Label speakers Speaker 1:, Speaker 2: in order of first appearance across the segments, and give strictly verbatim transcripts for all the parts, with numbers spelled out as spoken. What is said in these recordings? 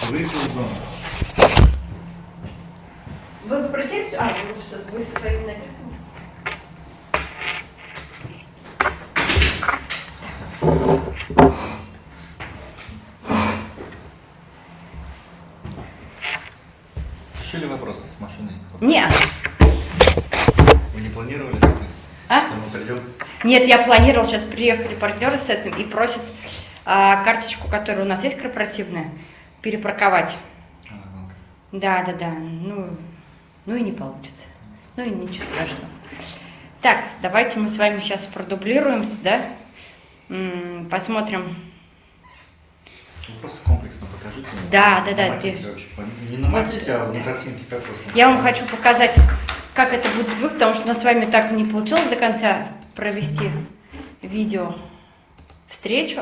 Speaker 1: Выехал из дома.
Speaker 2: Вы попросили все? А, вы уже со, вы со своими напитками?
Speaker 1: Решили вопросы с машиной?
Speaker 2: Нет.
Speaker 1: Вы не планировали это?
Speaker 2: А?
Speaker 1: Что мы придем?
Speaker 2: Нет, я планировал, сейчас приехали партнеры с этим и просят а, карточку, которая у нас есть корпоративная, перепарковать.
Speaker 1: А, ну-ка.
Speaker 2: Да, да, да. Ну, ну и не получится. Ну и ничего страшного. Так, давайте мы с вами сейчас продублируемся, да? М, Посмотрим.
Speaker 1: Вы просто комплексно покажите.
Speaker 2: Да, да,
Speaker 1: На
Speaker 2: да,
Speaker 1: макете
Speaker 2: ты-
Speaker 1: вообще плани- Не на макете, а на картинке как вас.
Speaker 2: Я вам хочу показать, как это будет выглядеть, потому что у нас с вами так не получилось до конца провести видео встречу.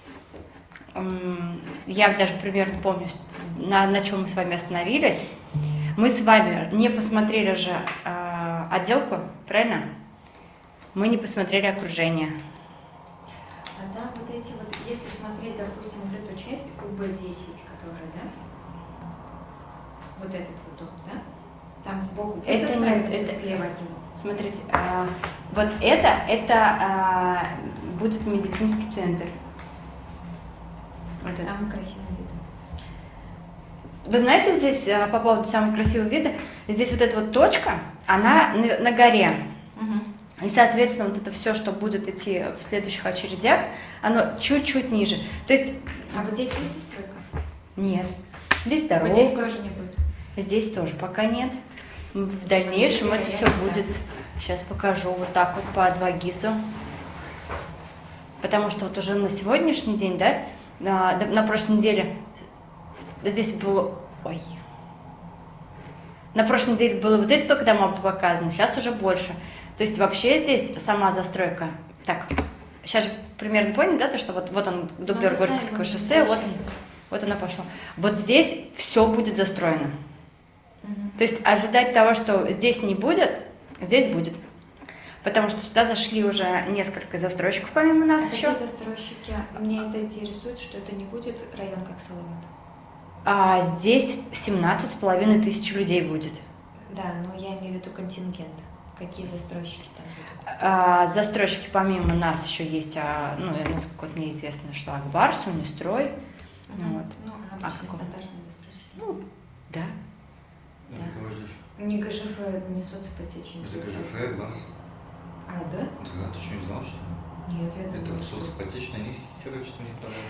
Speaker 2: М, Я даже примерно помню, с- на, на чем мы с вами остановились. Мы с вами не посмотрели же э, отделку, правильно? Мы не посмотрели окружение.
Speaker 3: А там вот эти вот, если смотреть, допустим, вот эту часть У Б десять, которая, да? Вот этот вот дом, да? Там сбоку
Speaker 2: Это
Speaker 3: это
Speaker 2: нет,
Speaker 3: ставится
Speaker 2: это-
Speaker 3: слева от него.
Speaker 2: Смотрите, а, вот это, это а, будет медицинский центр. Вот это.
Speaker 3: Самый красивый вид.
Speaker 2: Вы знаете, здесь а, по поводу самого красивого вида, здесь вот эта вот точка, она на, на горе. И, соответственно, вот это все, что будет идти в следующих очередях, оно чуть-чуть ниже. То есть,
Speaker 3: А вот здесь будет застройка?
Speaker 2: нет, здесь дорога,
Speaker 3: Вот здесь тоже не будет.
Speaker 2: здесь тоже пока нет. В дальнейшем это все будет, сейчас покажу вот так вот по Адвагису. Потому что вот уже на сегодняшний день, да, на, на прошлой неделе здесь было, ой, на прошлой неделе было вот это только дома показано, сейчас уже больше. То есть вообще здесь сама застройка, так, сейчас же примерно поняли, да, то, что вот, вот он, дублер
Speaker 3: Ну, мы
Speaker 2: Горьковского
Speaker 3: знаем,
Speaker 2: шоссе,
Speaker 3: мы
Speaker 2: вот он, вот она пошла. Вот здесь все будет застроено.
Speaker 3: Мгм.
Speaker 2: То есть ожидать того, что здесь не будет, здесь будет. Потому что сюда зашли уже несколько застройщиков помимо нас
Speaker 3: А
Speaker 2: еще.
Speaker 3: какие застройщики? Мне это интересует, что это не будет район как Салават.
Speaker 2: А здесь семнадцать с половиной тысяч людей будет.
Speaker 3: Да, но я имею в виду контингент. Какие застройщики там будут?
Speaker 2: А, застройщики помимо нас еще есть, а, ну, насколько вот мне известно, что Акбар, Сунистрой.
Speaker 3: Мгм.
Speaker 2: Вот.
Speaker 3: Ну,
Speaker 2: А
Speaker 3: обычные
Speaker 2: какого?
Speaker 3: стандартные застройщики.
Speaker 2: Ну, да.
Speaker 1: Это кого здесь?
Speaker 3: Не ГЖФ, не соципотечный.
Speaker 1: Это КЖФ, ГАЗ.
Speaker 3: А, да?
Speaker 1: Да, ты что, не знал, что ли?
Speaker 3: Нет, я
Speaker 1: Это
Speaker 3: думала, что...
Speaker 1: соципотечные, они херы, что у них там.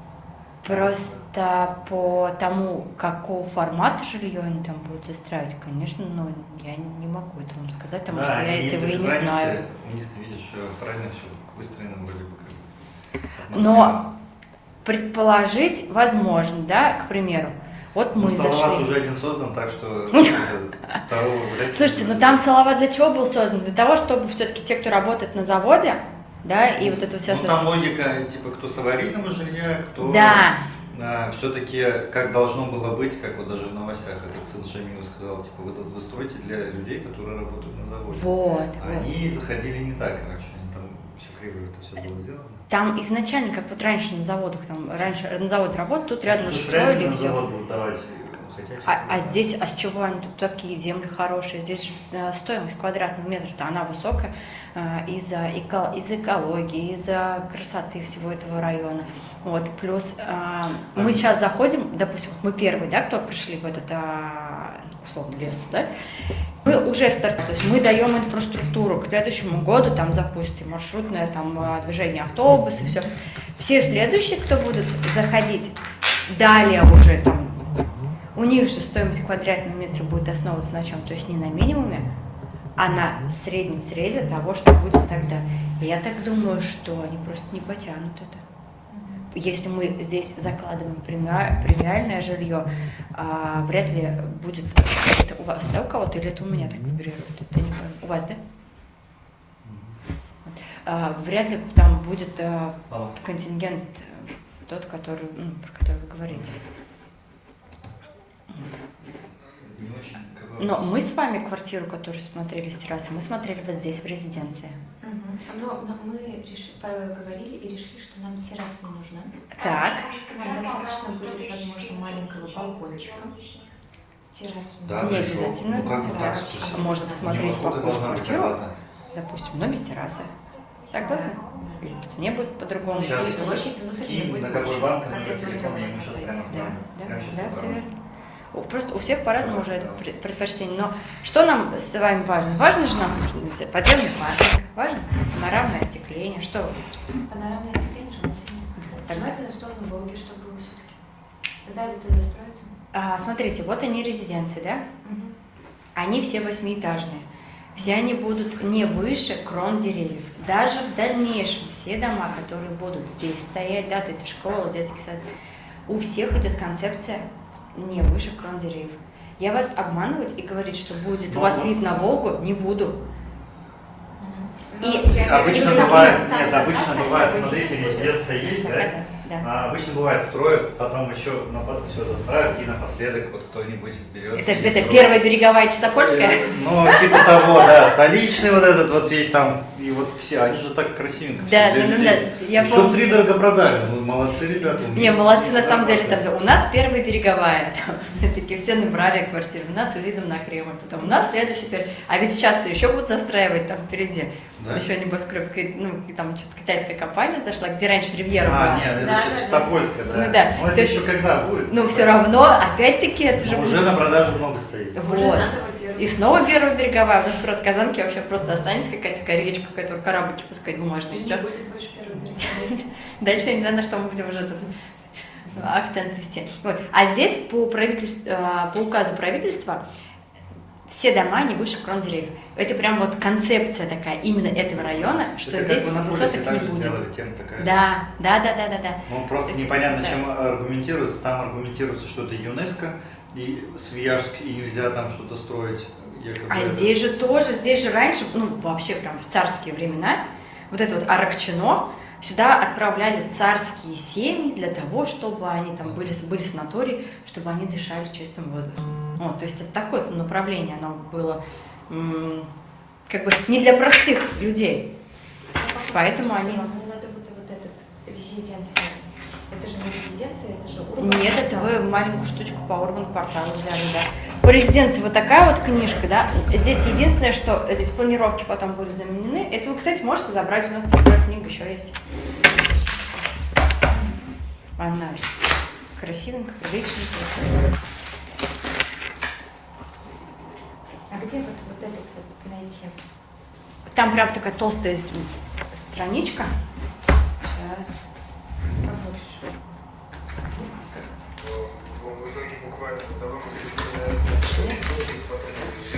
Speaker 2: Просто по тому, какого формата жилье они там будут застраивать, конечно, ну, я не могу это вам сказать, потому что я
Speaker 1: они
Speaker 2: этого и не
Speaker 1: границы,
Speaker 2: знаю.
Speaker 1: У них, ты видишь, правильно все выстроено вроде бы как.
Speaker 2: Но предположить возможно, да, к примеру. Вот мы
Speaker 1: Ну, Салават
Speaker 2: зашли.
Speaker 1: уже один создан, так что это второго вряд ли.
Speaker 2: Слушайте, ну там Салават для чего был создан? Для того, чтобы все-таки те, кто работает на заводе, да, и вот это все...
Speaker 1: Ну, там логика, типа, кто с аварийного жилья, кто
Speaker 2: Да.
Speaker 1: а, все-таки как должно было быть, как вот даже в новостях этот сын Шамилов сказал, типа, вы, вы строите для людей, которые работают на заводе.
Speaker 2: Вот, вот.
Speaker 1: Они заходили не так, короче, они там все криво это все было сделано.
Speaker 2: Там изначально, как вот раньше на заводах, там раньше на заводе работают, тут рядом
Speaker 1: То
Speaker 2: уже
Speaker 1: есть реально
Speaker 2: строили
Speaker 1: на
Speaker 2: все.
Speaker 1: завод будут давать хотя
Speaker 2: А, а здесь, а с чего они тут такие земли хорошие? Здесь же э, стоимость квадратного метра-то она высокая э, из-за эко, из экологии, из-за красоты всего этого района. Вот, плюс э, мы сейчас заходим, допустим, мы первые, да, кто пришли в этот, э, условно, лес, да? Мы уже стартуем, то есть мы даем инфраструктуру, к следующему году там запустим маршрутное там, э, движение автобусы, все. Все следующие, кто будут заходить далее уже там, у них же стоимость квадратного метра будет основываться на чем? То есть не на минимуме, а на среднем срезе того, что будет тогда. И я так думаю, что они просто не потянут это. Если мы здесь закладываем премиа- премиальное жилье, а, вряд ли будет... Это у вас, да, у кого-то, или это у меня так вибрирует? Это не пойму. У вас, да? Вот. А, вряд ли там будет а,
Speaker 1: Алло.
Speaker 2: контингент э, тот, который, ну, про который вы говорите.
Speaker 1: Не очень. Какой
Speaker 2: Но
Speaker 1: вопрос?
Speaker 2: мы с вами квартиру, которую смотрели с террасы, мы смотрели вот здесь, в резиденции.
Speaker 3: Мгм. Но, но мы реши, поговорили и решили, что нам терраса не нужна.
Speaker 2: Так.
Speaker 3: Нам достаточно будет, возможно, маленькая маленького балкончика. Террасу.
Speaker 1: Да,
Speaker 2: Не
Speaker 1: пришел.
Speaker 2: обязательно.
Speaker 1: Ну как вот
Speaker 2: Да.
Speaker 1: так спустить?
Speaker 2: Можно посмотреть
Speaker 1: Ну, сколько
Speaker 2: похожую
Speaker 1: должна быть
Speaker 2: квартиру.
Speaker 1: оплата?
Speaker 2: Допустим, но без террасы. Согласны?
Speaker 3: Да.
Speaker 2: Или по цене будет по-другому.
Speaker 1: Сейчас
Speaker 3: И площадь внутренняя
Speaker 1: кинь
Speaker 3: будет
Speaker 1: на какой
Speaker 3: больше,
Speaker 1: банк,
Speaker 3: как
Speaker 1: номер
Speaker 3: я смотрела
Speaker 1: телефона,
Speaker 3: у
Speaker 1: я
Speaker 3: вас
Speaker 1: ему
Speaker 3: на
Speaker 1: сейчас
Speaker 3: сайте.
Speaker 1: прямо
Speaker 2: Да,
Speaker 1: отправлю.
Speaker 2: да,
Speaker 1: Прямо сейчас
Speaker 2: да, все
Speaker 1: отправлю.
Speaker 2: верно. У- Просто у всех по-разному уже это пред- предпочтение. Но что нам с вами важно? Важно же нам знаете, подземный паркинг, важно панорамное остекление. Что?
Speaker 3: Панорамное остекление желательно.
Speaker 2: Так.
Speaker 3: Желательно в сторону Волги, чтобы было все-таки. Сзади-то застроится.
Speaker 2: А, смотрите, вот они резиденции, да?
Speaker 3: Мгм.
Speaker 2: Они все восьмиэтажные. Все они будут не выше крон деревьев. Даже в дальнейшем все дома, которые будут здесь стоять, да, вот эти школы, детский сад, у всех идет концепция не выше крон деревьев. Я вас обманывать и говорить, что будет у
Speaker 1: Ну,
Speaker 2: вас
Speaker 1: ну.
Speaker 2: вид на Волгу, не буду.
Speaker 3: Ну,
Speaker 2: И
Speaker 3: я имею в
Speaker 1: Обычно
Speaker 3: виду, там
Speaker 1: бывает,
Speaker 3: за- там
Speaker 1: нет,
Speaker 3: за
Speaker 1: обычно
Speaker 3: два
Speaker 1: бывает,
Speaker 3: хотя бы
Speaker 1: смотрите,
Speaker 3: видеть будет.
Speaker 1: резиденция есть, да?
Speaker 2: Да.
Speaker 1: А, обычно бывает, строят, потом еще на все застраивают, и напоследок вот кто-нибудь берет.
Speaker 2: Это,
Speaker 1: и
Speaker 2: это
Speaker 1: строит.
Speaker 2: первая береговая Чистопольская.
Speaker 1: Э, Ну, типа того, да, столичный вот этот вот весь там, и вот все, они же так красивенько.
Speaker 2: Да,
Speaker 1: все
Speaker 2: да, да,
Speaker 1: делали.
Speaker 2: да, я
Speaker 1: Все
Speaker 2: помню.
Speaker 1: втридорого продали, ну, молодцы ребята.
Speaker 2: Не, молодцы, на самом деле, там, у нас первая береговая, там, такие все набрали квартиры, у нас с видом на Кремль, потом у нас следующий, пер- а ведь сейчас еще будут застраивать там впереди,
Speaker 1: Да?
Speaker 2: еще небоскреб, ки- ну, и там что-то китайская компания зашла, где раньше Ривьера
Speaker 1: А,
Speaker 2: была.
Speaker 1: нет, это
Speaker 3: Да,
Speaker 1: еще
Speaker 3: да, да.
Speaker 1: Чистопольская, да.
Speaker 2: Ну да,
Speaker 1: Ну,
Speaker 2: то
Speaker 1: это
Speaker 2: есть-
Speaker 1: еще когда будет?
Speaker 2: Ну, все равно, опять-таки, это же
Speaker 1: Но
Speaker 2: будет-
Speaker 1: уже на продажу много стоит.
Speaker 3: Уже
Speaker 2: Вот.
Speaker 3: заново первый.
Speaker 2: И снова первая береговая, у нас в Казанке вообще просто останется какая-то такая речка, которую кораблики пускать бумажные,
Speaker 3: И
Speaker 2: все.
Speaker 3: не будет больше первой береговой.
Speaker 2: Дальше я не знаю, на что мы будем уже тут акцент вести. Вот. А здесь по, правительству, э, по указу правительства все дома не выше крон деревьев. Это прям вот концепция такая именно этого района, что
Speaker 1: Это
Speaker 2: здесь
Speaker 1: как бы на
Speaker 2: высоток
Speaker 1: полисе
Speaker 2: не
Speaker 1: также
Speaker 2: будет.
Speaker 1: сделали, тема такая.
Speaker 2: Да, да, да, да, да, да.
Speaker 1: Ну, просто
Speaker 2: То есть
Speaker 1: непонятно,
Speaker 2: это
Speaker 1: чем аргументируется. Там аргументируется, что это ЮНЕСКО, и Свияжск, и нельзя там что-то строить. Якобы
Speaker 2: А
Speaker 1: это-
Speaker 2: здесь же тоже, здесь же раньше, ну вообще прям в царские времена, вот это вот Аракчино, сюда отправляли царские семьи для того, чтобы они там были, были санатории, чтобы они дышали чистым воздухом. Вот, то есть это такое направление, оно было м, как бы не для простых людей. Поэтому они-
Speaker 3: Мне надо вот, вот этот резиденция. Это же не резиденция, это же урбан.
Speaker 2: Нет, это вы маленькую штучку по Урбан кварталу взяли, да. По резиденции вот такая вот книжка, да. Здесь единственное, что здесь планировки потом были заменены. Это вы, кстати, можете забрать, у нас такая книга еще есть. Она красивенькая, приличненькая.
Speaker 3: А где вот, вот этот вот найти?
Speaker 2: Там прям такая толстая с- страничка. Сейчас.
Speaker 3: Побольше. Есть?
Speaker 4: Ну, в итоге буквально давай мы потом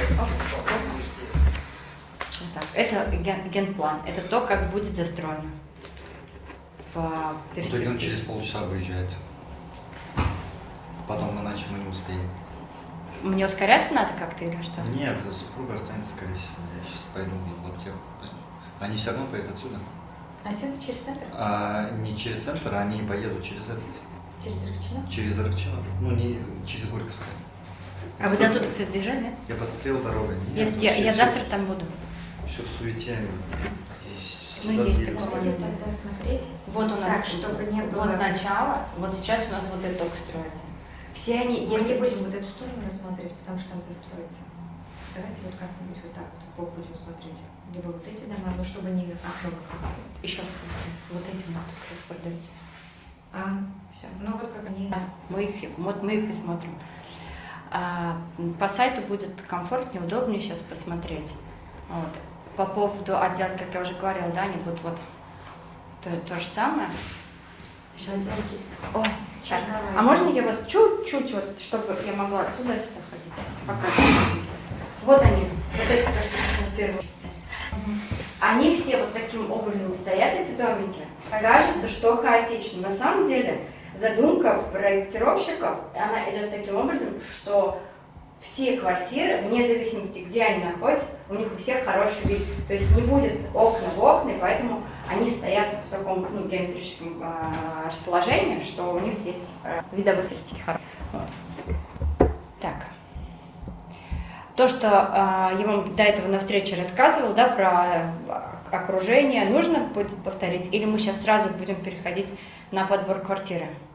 Speaker 2: Вот так. Это ген- генплан. Это то, как будет застроено. В
Speaker 1: В итоге он
Speaker 2: перспективе.
Speaker 1: через полчаса выезжает. Потом иначе мы не успеем.
Speaker 2: Мне ускоряться надо как-то или что?
Speaker 1: Нет, супруга останется, скорее всего. Я сейчас пойду в аптеку. Они все равно поедут отсюда.
Speaker 3: Отсюда через центр?
Speaker 1: А не через центр, а они поедут через этот.
Speaker 3: Через Рокчино?
Speaker 1: Через Аракчино. Ну, не через Горьковское.
Speaker 2: А вы до туда, кстати, доезжали, нет?
Speaker 1: Я посмотрел дорогой.
Speaker 2: Я,
Speaker 1: Нет,
Speaker 2: я-
Speaker 1: все-
Speaker 2: я
Speaker 1: все-
Speaker 2: завтра там буду.
Speaker 1: Все в суете. Здесь
Speaker 2: Ну,
Speaker 1: сюда
Speaker 2: есть
Speaker 1: двигаться.
Speaker 2: такое.
Speaker 3: Давайте тогда смотреть.
Speaker 2: Вот у нас
Speaker 3: Так, чтобы не было...
Speaker 2: вот начало, вот сейчас у нас вот это только строится. Все они,
Speaker 3: Мы
Speaker 2: если
Speaker 3: не будем вот эту сторону рассматривать, потому что там застроится. Давайте вот как-нибудь вот так вот в бок будем смотреть. Либо вот эти дома, но чтобы не окно в окно.
Speaker 2: еще раз смотрим, вот эти у нас только распродаются.
Speaker 3: А,
Speaker 2: Все.
Speaker 3: ну вот как они...
Speaker 2: Да, мы их, вот мы их и смотрим. А, по сайту будет комфортнее, удобнее сейчас посмотреть. Вот. По поводу отдела, как я уже говорила, да, они будут вот то, то же самое. Сейчас.
Speaker 3: Базарки.
Speaker 2: О, так.
Speaker 3: Черновая.
Speaker 2: А можно я вас чуть-чуть, вот, чтобы я могла туда-сюда ходить? Показывать. Вот они, вот это то, что у нас первое.
Speaker 3: Мгм.
Speaker 2: Они все вот таким образом стоят, эти домики. Кажется, что хаотично. На самом деле задумка проектировщиков, она идет таким образом, что все квартиры, вне зависимости, где они находятся, у них у всех хороший вид. То есть не будет окна в окна, и поэтому они стоят в таком ну, геометрическом э, расположении, что у них есть э, видовые характеристики хорошие. Вот. Так. То, что э, я вам до этого на встрече рассказывала, да, про э, окружение, нужно будет повторить, или мы сейчас сразу будем переходить на подбор квартиры?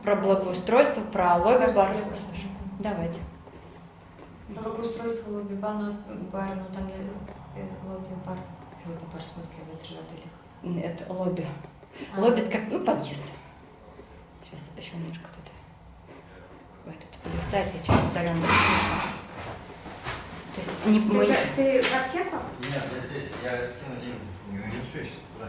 Speaker 2: Про благоустройство, про лобби-бар.
Speaker 3: Квартиры посмотрим.
Speaker 2: Давайте.
Speaker 3: Благоустройство лобби-бар, ну, бар, ну там э, лобби-бар. Лобби-бар в смысле, это же в отеле.
Speaker 2: Это лобби.
Speaker 3: А.
Speaker 2: Лобби это как, ну, подъезд. Сейчас еще немножко тут. Ой, тут подвисает, я сейчас удаленно. То есть не,
Speaker 3: Ты,
Speaker 2: мы...
Speaker 3: ты, ты в аптеку?
Speaker 1: Нет, я здесь, я скину деньги. Не, не успею сейчас туда.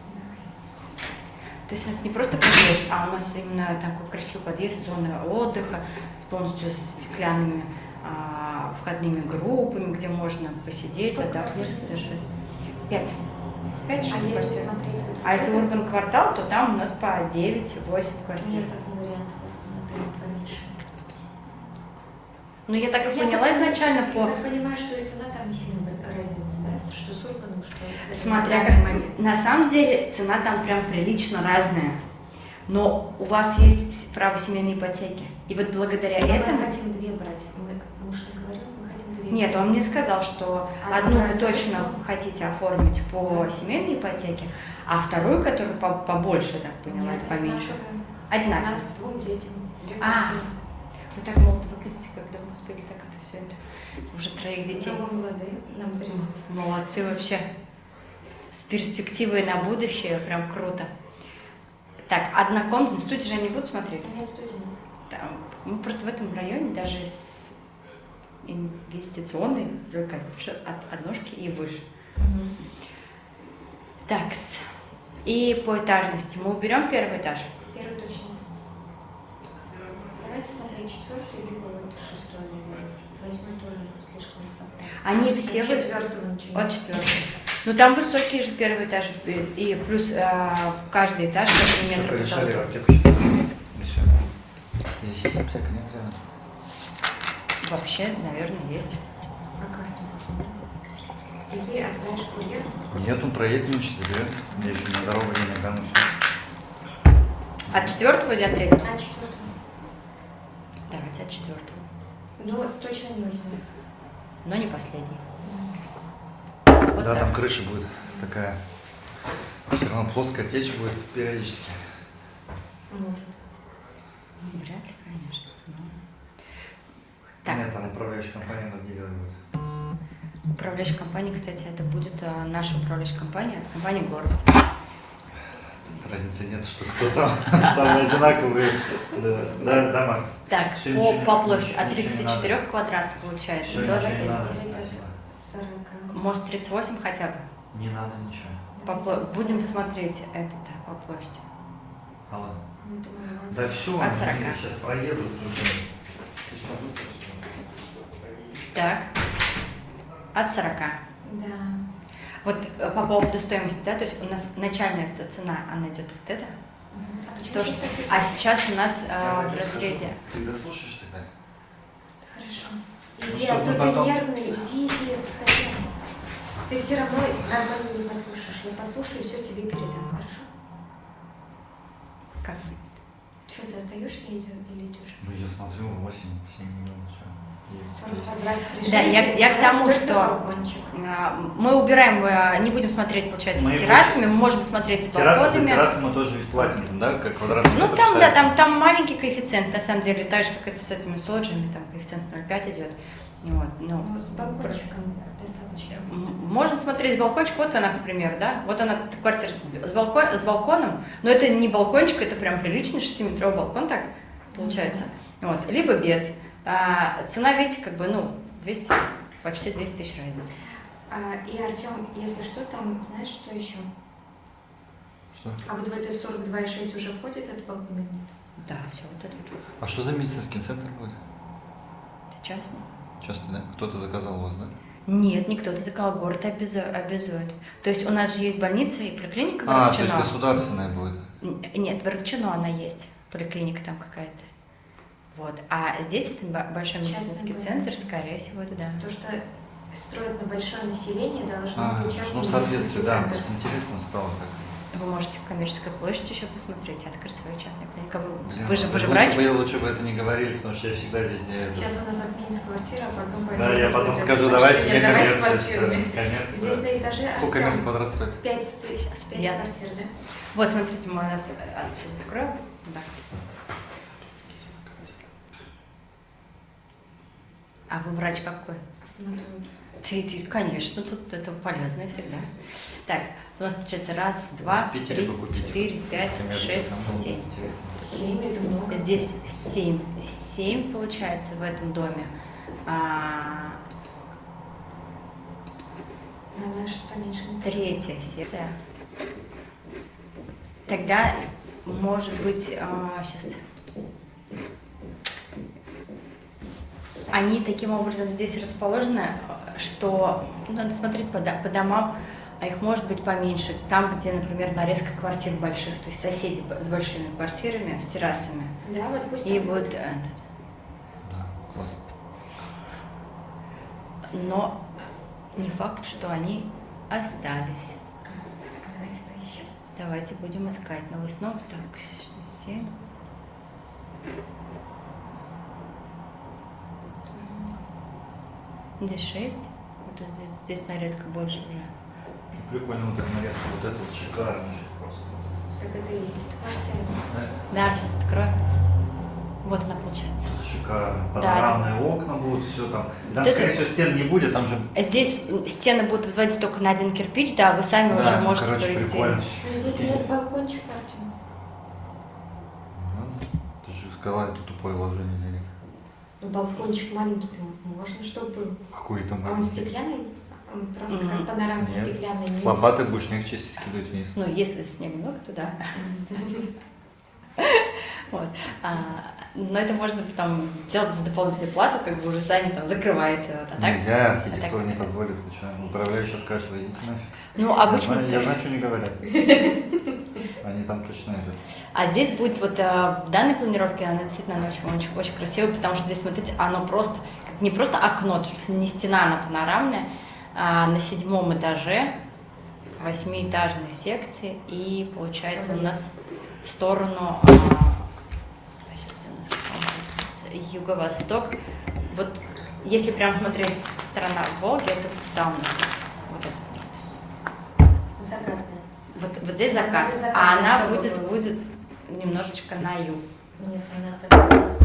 Speaker 2: То есть у нас не просто подъезд, а у нас именно такой красивый подъезд, зона отдыха с полностью стеклянными а, входными группами, где можно посидеть,
Speaker 3: Сколько
Speaker 2: отдохнуть,
Speaker 3: квартир?
Speaker 2: даже пять. Пять,
Speaker 3: А
Speaker 2: шесть
Speaker 3: если
Speaker 2: квартир.
Speaker 3: смотреть вот
Speaker 2: А если
Speaker 3: это?
Speaker 2: урбан квартал, то там у нас по девять-восемь квартир.
Speaker 3: Нет, такой вариант, вот, отель поменьше.
Speaker 2: Ну я так и
Speaker 3: Я
Speaker 2: поняла
Speaker 3: так-
Speaker 2: изначально по...
Speaker 3: Я так понимаю, что и цена там не сильно разница, да? Что с урбаном, что с
Speaker 2: Смотря
Speaker 3: на
Speaker 2: как...
Speaker 3: данный момент.
Speaker 2: На самом деле цена там прям прилично разная. Но у вас есть право семейной ипотеки. И вот благодаря
Speaker 3: Но
Speaker 2: этому...
Speaker 3: мы хотим две брать. Мы, муж не говорил, мы хотим две
Speaker 2: Нет,
Speaker 3: взять.
Speaker 2: он мне сказал, что
Speaker 3: А
Speaker 2: одну вы
Speaker 3: простую,
Speaker 2: точно
Speaker 3: что?
Speaker 2: хотите оформить по семейной ипотеке, а вторую, которую по- побольше, так поняла,
Speaker 3: Нет,
Speaker 2: это поменьше.
Speaker 3: одинаковая. У
Speaker 2: Одинаково.
Speaker 3: нас двум детям, две
Speaker 2: А.
Speaker 3: квартиры.
Speaker 2: Вы так молодо выглядите, когда, господи, так это все это. Уже троих детей.
Speaker 3: Но мы молодые, нам тридцать.
Speaker 2: Молодцы вообще. С перспективой на будущее, прям круто. Так, однокомнатную студию же не будут смотреть?
Speaker 3: Нет, студент.
Speaker 2: Там, мы просто в этом районе даже с инвестиционной только от одножки и выше. Так, и по этажности мы уберем первый этаж.
Speaker 3: Первый точно. Давайте смотреть четвертый, либо вот шестой, наверное. Восьмой тоже слишком высоко.
Speaker 2: Они все
Speaker 3: От
Speaker 2: вы-
Speaker 3: четвертого начинаем.
Speaker 2: От четвертого. Ну там высокие же первый этаж, и и плюс а, каждый этаж по три
Speaker 1: Все,
Speaker 2: метра
Speaker 1: порешали
Speaker 2: потолка.
Speaker 1: аптеку сейчас. И все. Здесь есть аптека, нет, рядом?
Speaker 2: Вообще, наверное, есть.
Speaker 3: А карту посмотрим. И ты отправишь курьер?
Speaker 1: Нет, он проедет, сейчас заберет. Я еще на дорогу не дам, и все.
Speaker 2: От четвертого или от третьего?
Speaker 3: А, четвертого.
Speaker 2: Давайте от четвертого.
Speaker 3: Ну, точно не восьмой.
Speaker 2: Но не последний. Вот
Speaker 1: Да,
Speaker 2: так.
Speaker 1: там крыша будет такая. Все равно плоская течь будет периодически.
Speaker 3: Может.
Speaker 2: Вряд ли, конечно. но- Так,
Speaker 1: Нет, там управляющая компания у нас не делает.
Speaker 2: управляющая компания, кстати, это будет а, наша управляющая компания, компания «Город».
Speaker 1: Разницы нет, что кто там. Там одинаковые да, да, дома.
Speaker 2: Так,
Speaker 1: Всё,
Speaker 2: по,
Speaker 1: ничего не-
Speaker 2: по площади от
Speaker 1: ничего не
Speaker 2: тридцати четырёх квадратов получается.
Speaker 1: Всё,
Speaker 2: до
Speaker 1: ничего не
Speaker 3: Давайте
Speaker 1: надо.
Speaker 3: смотреть
Speaker 1: Спасибо.
Speaker 3: от сорока.
Speaker 2: Может, тридцать восемь хотя бы?
Speaker 1: Не надо ничего.
Speaker 2: По
Speaker 3: Давайте
Speaker 2: пло-
Speaker 3: от
Speaker 2: Будем
Speaker 3: сорока.
Speaker 2: смотреть это да, по площади.
Speaker 1: А ладно.
Speaker 3: Ну, это маловато.
Speaker 1: Да все,
Speaker 2: От сорока.
Speaker 1: сейчас проедут уже. Слишком быстро всё.
Speaker 2: Так, от сорока.
Speaker 3: Да.
Speaker 2: Вот э, по поводу стоимости, да, то есть у нас начальная эта цена, она идет вот это.
Speaker 3: Мгм. А почему
Speaker 2: То,
Speaker 3: сейчас
Speaker 2: что-
Speaker 3: написано?
Speaker 2: а сейчас у нас
Speaker 1: Я
Speaker 2: э, в
Speaker 1: пойду
Speaker 2: разрезе.
Speaker 1: скажу. Ты дослушаешь тогда?
Speaker 3: Хорошо.
Speaker 1: Ну,
Speaker 3: Иди,
Speaker 1: чтобы
Speaker 3: а то ты
Speaker 1: потом-
Speaker 3: нервный, иди, иди, сходи. Ты все равно нормально не послушаешь. Я послушаю и все тебе передам, хорошо?
Speaker 2: Как?
Speaker 3: Что, ты остаешься или или идешь?
Speaker 1: Ну я смотрю, восемь-семь минут, все.
Speaker 3: сорок квадратов
Speaker 2: Да,
Speaker 3: решили.
Speaker 2: я- я к тому,
Speaker 3: Раз только
Speaker 2: что-
Speaker 3: балкончик.
Speaker 2: А, Мы убираем, э, не будем смотреть, получается,
Speaker 1: Мы
Speaker 2: с террасами, мы можем смотреть с
Speaker 1: Терраса за
Speaker 2: балконами.
Speaker 1: террасой мы тоже ведь платим, там, да, как квадратный
Speaker 2: Ну
Speaker 1: метр
Speaker 2: там, да,
Speaker 1: считается.
Speaker 2: там, там маленький коэффициент, на самом деле, так же, как это с этими соджами, там коэффициент ноль целых пять идет. Вот, ну,
Speaker 3: Ну, с балкончиком достаточно.
Speaker 2: м- можно смотреть с балкончик, вот она, к примеру, да, вот она, квартира с, с, балкон, с балконом, но это не балкончик, это прям приличный шестиметровый балкон, так получается, вот, либо без. А, цена, видите, как бы, ну, двести, почти двести тысяч разница.
Speaker 3: А, и, Артем, если что, там, знаешь, что еще?
Speaker 1: Что?
Speaker 3: А вот в это сорок два и шесть уже входит этот балкон или нет?
Speaker 2: Да, все, вот это вот,
Speaker 1: А что за медицинский центр будет?
Speaker 2: это частный.
Speaker 1: Часто, да? Кто-то заказал у вас, да?
Speaker 2: Нет, никто, ты сказал, город обязу- обязует. То есть у нас же есть больница и поликлиника в
Speaker 1: А, то есть
Speaker 2: Рыбчино.
Speaker 1: государственная будет.
Speaker 2: Н- Нет, в Рыбчино она есть, поликлиника там какая-то. Вот. А здесь это бо- большой
Speaker 3: Частный
Speaker 2: медицинский
Speaker 3: будет.
Speaker 2: центр, скорее всего, это да.
Speaker 3: То, что строят на большое население, должно
Speaker 1: А,
Speaker 3: быть частный
Speaker 1: ну, в
Speaker 3: медицинский
Speaker 1: соответствии, да,
Speaker 3: центр.
Speaker 1: просто интересно стало так.
Speaker 2: Вы можете в Коммерческой площади еще посмотреть, открыть свою частную клинику. Вы,
Speaker 1: Блин,
Speaker 2: вы же,
Speaker 1: ну,
Speaker 2: вы же
Speaker 1: лучше
Speaker 2: врач?
Speaker 1: бы, лучше бы это не говорили, потому что я всегда везде... это-
Speaker 3: Сейчас у нас отменится квартира, а потом
Speaker 1: Да, я потом
Speaker 3: пойдем
Speaker 1: скажу,
Speaker 3: в
Speaker 1: давайте
Speaker 3: помещение,
Speaker 1: мне
Speaker 3: давай с
Speaker 1: коммерция, всё,
Speaker 3: квартирами.
Speaker 1: конец.
Speaker 3: Здесь на этаже,
Speaker 1: Сколько
Speaker 3: Артём,
Speaker 1: мест квадрат стоит?
Speaker 3: пять, пять
Speaker 2: Я-
Speaker 3: квартир, да?
Speaker 2: Вот, смотрите, мы у нас... а, сейчас откроем. Да. А вы врач какой?
Speaker 3: Стоматология.
Speaker 2: Ты, ты, конечно, тут это полезно всегда. Так, у нас получается раз, два,
Speaker 1: В Питере
Speaker 2: три,
Speaker 1: покупить.
Speaker 2: четыре, пять,
Speaker 1: Например,
Speaker 2: шесть,
Speaker 1: там было бы
Speaker 2: семь.
Speaker 1: интересно.
Speaker 3: Семь это много.
Speaker 2: Здесь семь. Семь получается в этом доме. А,
Speaker 3: Наверное, что поменьше.
Speaker 2: третья секция. Тогда, может быть, а, сейчас. Они таким образом здесь расположены, что ну, надо смотреть по, до- по домам, а их может быть поменьше. Там, где, например, нарезка квартир больших, то есть соседи б- с большими квартирами, с террасами.
Speaker 3: Да, вот пусть
Speaker 2: И
Speaker 3: там
Speaker 2: вот,
Speaker 3: будет.
Speaker 2: э,
Speaker 1: Да, класс.
Speaker 2: но не факт, что они остались.
Speaker 3: Давайте поищем.
Speaker 2: Давайте будем искать новый снов. Так, семь. Здесь шесть. Вот здесь, здесь нарезка больше уже.
Speaker 1: Прикольно вот эта нарезка, вот этот шикарный же просто.
Speaker 3: Так это и есть квартира.
Speaker 1: Да?
Speaker 2: Да, сейчас открою. Вот она получается.
Speaker 1: Шикарно.
Speaker 2: Да,
Speaker 1: Панорамные окна будут, все там. Там,
Speaker 2: Вот
Speaker 1: скорее
Speaker 2: это-
Speaker 1: всего, стен не будет, там же.
Speaker 2: Здесь стены будут возводить только на один кирпич, да, вы сами
Speaker 1: Да,
Speaker 2: уже
Speaker 1: ну,
Speaker 2: можете
Speaker 1: короче,
Speaker 2: пройти.
Speaker 1: прикольно.
Speaker 3: Но здесь нет балкончика, Артем.
Speaker 1: Ну, ты же сказала, это тупое вложение денег.
Speaker 3: Ну, балкончик маленький-то можно, чтобы был.
Speaker 1: Какой там?
Speaker 3: А он стеклянный? Он просто
Speaker 2: Мгм.
Speaker 3: как панорама
Speaker 1: Нет.
Speaker 3: стеклянная. не
Speaker 1: С лопаты будешь снег чистить, скидывать вниз.
Speaker 2: Ну, если снег много, то да. Вот. А, но это можно там делать за дополнительную плату, как бы уже сами там закрываете. Вот. А так-
Speaker 1: Нельзя,
Speaker 2: а
Speaker 1: архитектура
Speaker 2: так-
Speaker 1: не позволит. Ты что? Управляющая скажет, что идите нафиг.
Speaker 2: Ну,
Speaker 1: Я
Speaker 2: обычно.
Speaker 1: знаю, я знаю, что не говорят. Они там точно это.
Speaker 2: А здесь будет вот э, в данной планировке, она действительно она очень, очень, очень красивая, потому что здесь, смотрите, оно просто, как не просто окно, то есть не стена, она панорамная, а на седьмом этаже восьмиэтажной секции, и получается у нас в сторону а, сейчас я назову, с юго-восток. Вот если прям смотреть сторона Волги, это вот сюда у нас вот это место.
Speaker 3: Закатная.
Speaker 2: Вот, вот здесь
Speaker 3: Она
Speaker 2: закат,
Speaker 3: без заката,
Speaker 2: а она
Speaker 3: чтобы
Speaker 2: будет,
Speaker 3: было.
Speaker 2: будет немножечко на юг.
Speaker 3: Нет, она закатная.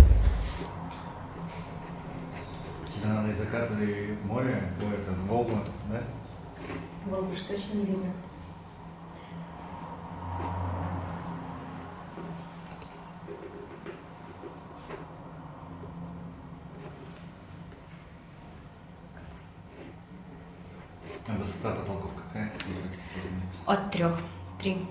Speaker 1: Тебе надо и закат, и море, ой, это Волгу, да?
Speaker 3: Волгу уж точно не видно.
Speaker 1: А высота потолков какая?
Speaker 2: От трех. Три.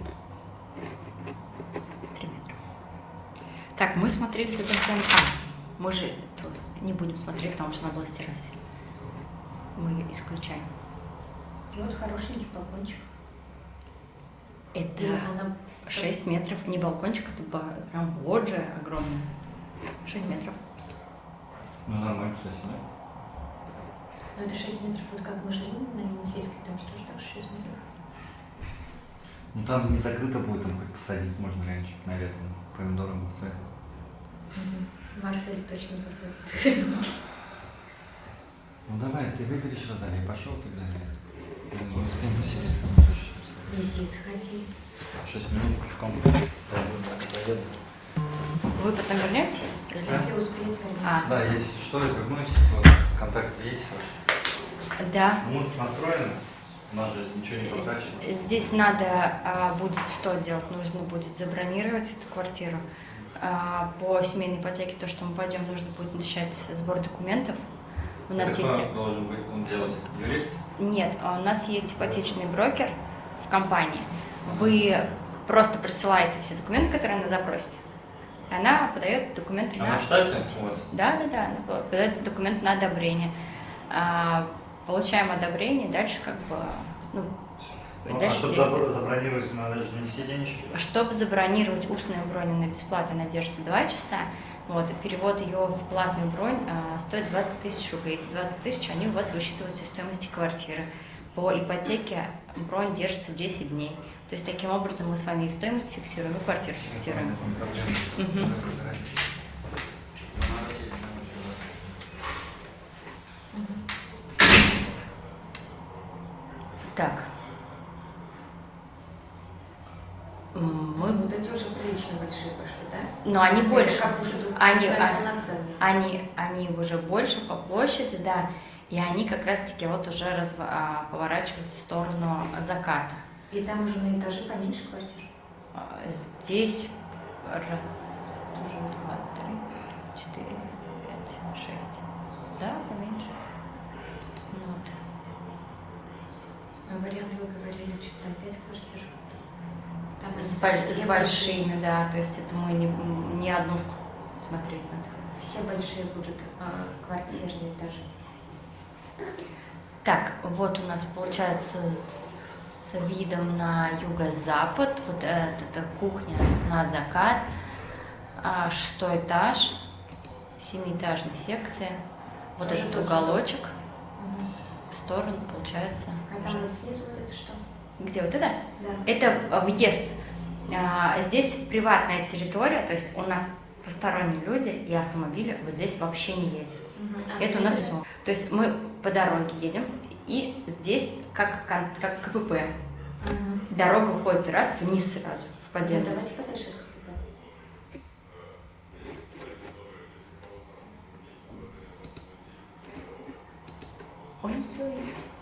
Speaker 2: Три метра. Так, мы смотрели тут прям. А, мы же тут не будем смотреть, потому что она была с террасы. Мы ее исключаем.
Speaker 3: Вот хорошенький балкончик. И
Speaker 2: Это
Speaker 3: она...
Speaker 2: шесть метров, не балкончик, это ба- прям лоджия огромная. шесть метров.
Speaker 1: Ну, нормально, кстати, да?
Speaker 3: Ну это шесть метров, вот как мы жили на Енисейской, там что же так шесть метров?
Speaker 1: Ну, там не закрыто будет, там хоть посадить можно раньше, на лето, помидоры посадить.
Speaker 3: Марсель точно посадит.
Speaker 1: Ну, давай, ты выберешь Розалия, пошел тогда. Мы не успеем посидеть,
Speaker 3: Иди, заходи.
Speaker 1: шесть минут пешком. Поеду.
Speaker 2: Вы потом вернете? Или-
Speaker 3: Если успеет,
Speaker 2: А.
Speaker 3: вернется.
Speaker 1: Да, если что, я вернусь, вот, контакты есть ваши.
Speaker 2: Да.
Speaker 1: Ну, мы настроены, у нас же ничего не прокачано.
Speaker 2: Здесь надо а, будет что делать? Нужно будет забронировать эту квартиру. А, по семейной ипотеке, то, что мы пойдем, нужно будет начать сбор документов. У нас
Speaker 1: Это
Speaker 2: есть...
Speaker 1: кто должен быть, он делать? Юрист?
Speaker 2: Нет, а у нас есть ипотечный брокер в компании. Вы просто присылаете все документы, которые она запросит. И она подает документы
Speaker 1: Она
Speaker 2: на...
Speaker 1: в штате у вас?
Speaker 2: Да, да, да, она подает документ на одобрение. А, получаем одобрение, дальше как бы, ну,
Speaker 1: Ну, а
Speaker 2: дальше
Speaker 1: чтобы
Speaker 2: действуем.
Speaker 1: забро- забронировать, надо же внести денежки.
Speaker 2: Чтобы забронировать устную бронь на бесплатно, она держится два часа. Вот, и перевод ее в платную бронь а, стоит двадцать тысяч рублей. Эти двадцать тысяч, они у вас высчитываются из стоимости квартиры. По ипотеке бронь держится десять дней. То есть таким образом мы с вами их стоимость фиксируем, и квартиру фиксируем. Мгм. Так. М, Мы...
Speaker 3: Вот эти уже прилично большие пошли, да?
Speaker 2: Но они
Speaker 3: Это
Speaker 2: больше.
Speaker 3: как уже тут
Speaker 2: Они-
Speaker 3: прям
Speaker 2: а-
Speaker 3: полноценные.
Speaker 2: Они, они уже больше по площади, да, и они как раз-таки вот уже разв- а, поворачиваются в сторону заката.
Speaker 3: И там уже на этаже поменьше квартир?
Speaker 2: А, Здесь раз, тоже два, три, четыре, пять, шесть. Да, поменьше. Ну вот.
Speaker 3: А вариант вы говорили, что там пять квартир? Там
Speaker 2: С,
Speaker 3: совсем
Speaker 2: с большими, да, то есть это мы не, не однушку смотреть надо.
Speaker 3: Все большие будут а, квартирные этажи.
Speaker 2: Так, вот у нас получается с видом на юго-запад, вот это, это кухня на закат, а, шестой этаж, семиэтажная секция, вот
Speaker 3: Тоже
Speaker 2: этот
Speaker 3: тот же
Speaker 2: уголочек
Speaker 3: Мгм.
Speaker 2: в сторону получается.
Speaker 3: А там вот снизу вот это что?
Speaker 2: Где вот это?
Speaker 3: Да.
Speaker 2: Это а, въезд. А, Здесь приватная территория, то есть у нас посторонние люди и автомобили вот здесь вообще не ездят.
Speaker 3: Мгм. А
Speaker 2: Это у нас
Speaker 3: если-
Speaker 2: всё. То есть мы по дороге едем, и здесь как, кон- как КПП.
Speaker 3: Мгм.
Speaker 2: Дорога уходит раз вниз сразу, в
Speaker 3: Ну,
Speaker 2: подземку.
Speaker 3: давайте подальше от КПП.
Speaker 2: Ой-ой.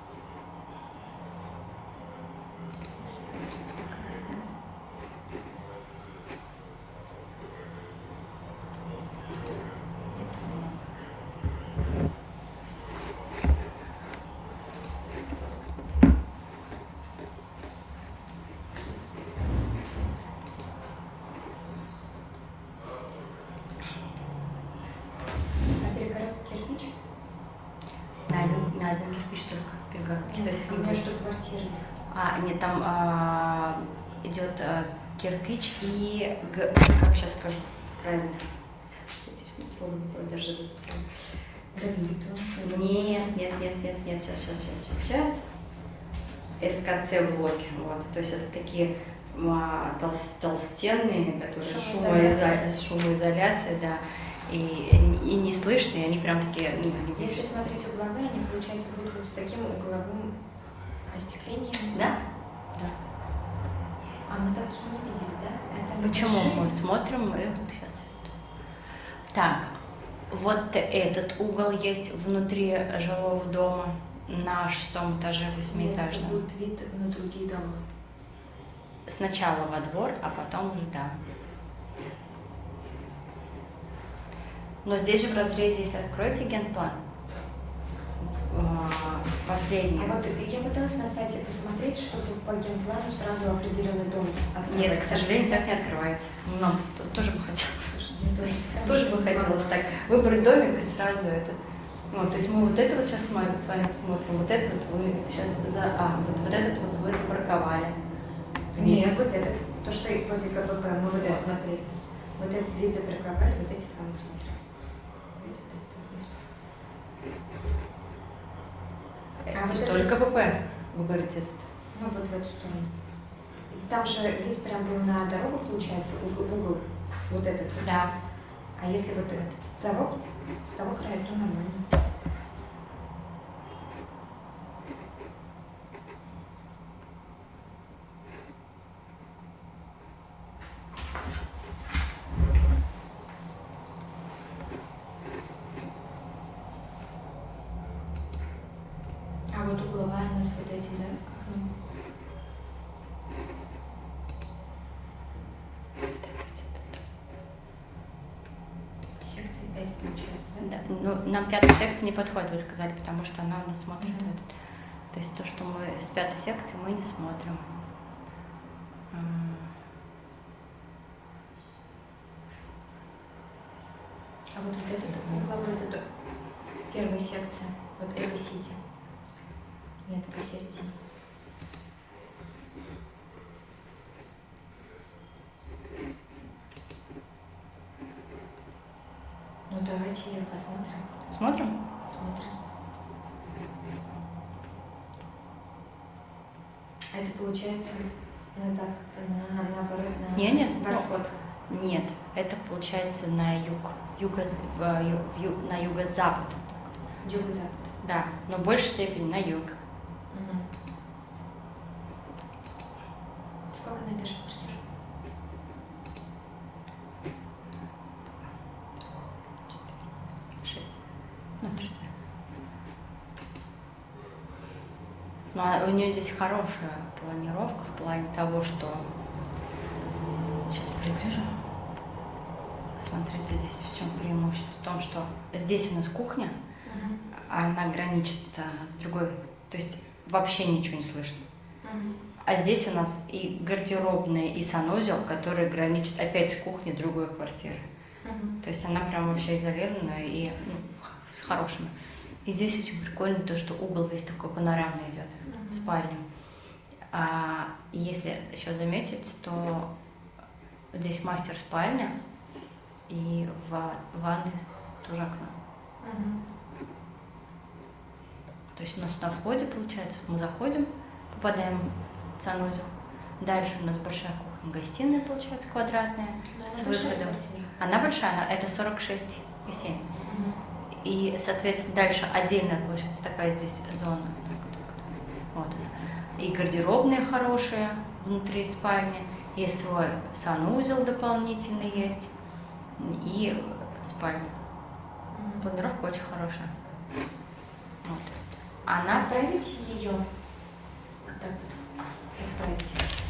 Speaker 3: А перегородка кирпич?
Speaker 2: На один, на один кирпич только перегородки. То
Speaker 3: Нет,
Speaker 2: есть
Speaker 3: а
Speaker 2: не будет.
Speaker 3: между квартирами.
Speaker 2: А, нет, там а, идет а, кирпич и г- как сейчас скажу правильно. Слово забыла, даже записала.
Speaker 3: Разбитую.
Speaker 2: Нет, нет, нет, нет, нет, сейчас, сейчас, сейчас, сейчас. СКЦ блоки, вот, то есть это такие а, толс- толстенные, которые
Speaker 3: Шумоизоляция.
Speaker 2: шумоизоляция, шумоизоляция, да, и, и не слышно, и они прям такие, ну, не
Speaker 3: Если
Speaker 2: видишь.
Speaker 3: смотреть угловые, они, получается, будут вот с таким угловым остеклением.
Speaker 2: Да?
Speaker 3: Да. А мы такие не видели, да? Это они
Speaker 2: Почему
Speaker 3: большие?
Speaker 2: мы смотрим и сейчас. Так, вот этот угол есть внутри жилого дома на шестом этаже
Speaker 3: Нет, это
Speaker 2: восьмиэтажном.
Speaker 3: будет вид на другие дома.
Speaker 2: Сначала во двор, а потом уже да. Но здесь же в разрезе, если откроете генплан, а, последний.
Speaker 3: А вот я пыталась на сайте посмотреть, чтобы по генплану сразу определенный дом открывать.
Speaker 2: Нет, к сожалению, так не открывается. Но т- тоже бы хотелось.
Speaker 3: Слушай, мне тоже,
Speaker 2: Тоже бы хотелось так выбрать домик и сразу этот. Вот, то есть мы вот это вот сейчас с вами, с вами смотрим, вот это вот вы сейчас за, а, вот, вот этот вот вы забраковали.
Speaker 3: Нет, вот этот, то, что и возле КПП, мы вот это смотрели. Вот этот вид забраковали, вот эти два мы смотрим. Видите, вот эти два смотрим. А вот
Speaker 2: Тут
Speaker 3: это-
Speaker 2: тоже КПП, вы говорите.
Speaker 3: Ну вот в эту сторону. Там же вид прям был на дорогу, получается, угол, угол вот этот. вот.
Speaker 2: Да.
Speaker 3: А если вот этот, того, с того края, то нормально. А вот угловая у нас вот эти, да, окном? Секции пять получается, да?
Speaker 2: Да. Ну, нам пятая секция не подходит, вы сказали, потому что она у нас смотрит
Speaker 3: Мгм.
Speaker 2: этот. То есть то, что мы с пятой секции, мы не смотрим. М,
Speaker 3: А вот, вот этот угловой, это то- первая секция, вот Эко-Сити. Нет, посередине. Ну давайте посмотрим.
Speaker 2: Смотрим?
Speaker 3: Смотрим. А это получается на запад, на, наоборот, на
Speaker 2: Не, нет,
Speaker 3: восход.
Speaker 2: Нет, это получается на юг, юго, в ю- в ю- на юго-запад.
Speaker 3: Юго-запад.
Speaker 2: Да, но в большей степени на юг.
Speaker 3: Мгм. Сколько на этаже квартир?
Speaker 2: Смотрите. Ну, а у нее здесь хорошая планировка в плане того, что... Сейчас приближу. Смотрите, здесь в чем преимущество. В том, что здесь у нас кухня,
Speaker 3: Мгм.
Speaker 2: а она граничит а, с другой. То есть вообще ничего не слышно.
Speaker 3: Мгм.
Speaker 2: А здесь у нас и гардеробная, и санузел, который граничит опять с кухней другой квартиры.
Speaker 3: Мгм.
Speaker 2: То есть она прям вообще изолированная и ну, с хорошим. И здесь очень прикольно то, что угол весь такой панорамный идет в спальню. А если еще заметить, то здесь мастер спальня и ва- ванны тоже окно.
Speaker 3: Мгм.
Speaker 2: То есть у нас на входе получается, мы заходим, попадаем в санузел. Дальше у нас большая кухня-гостиная получается квадратная
Speaker 3: Но она
Speaker 2: с
Speaker 3: большая
Speaker 2: выходом.
Speaker 3: квартира.
Speaker 2: Она большая, она, это сорок шесть и семь.
Speaker 3: Мгм.
Speaker 2: И, соответственно, дальше отдельная получается такая здесь зона. Вот она. И гардеробная хорошая внутри спальни, и свой санузел дополнительный есть, и спальня.
Speaker 3: Мгм.
Speaker 2: Планировка очень хорошая. Вот. Она
Speaker 3: Отправить ее. Вот так вот. Отправить.